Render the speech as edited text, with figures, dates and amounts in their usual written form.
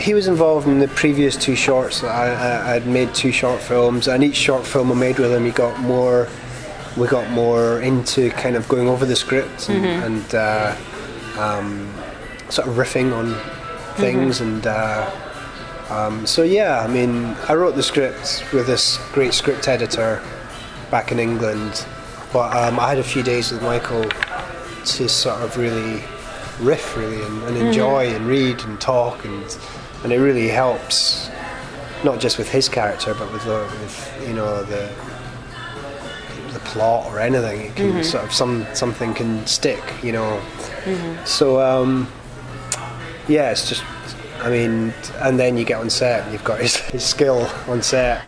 He was involved in the previous two shorts. I'd made two short films, and each short film I made with him, we got more into kind of going over the script and sort of riffing on things. And so yeah, I mean, I wrote the script with this great script editor back in England, but I had a few days with Michael to sort of really riff and enjoy and read and talk, and it really helps, not just with his character but with you know the plot or anything. It can sort of something can stick, you know. So yeah, it's just, I mean, and then you get on set and you've got his skill on set.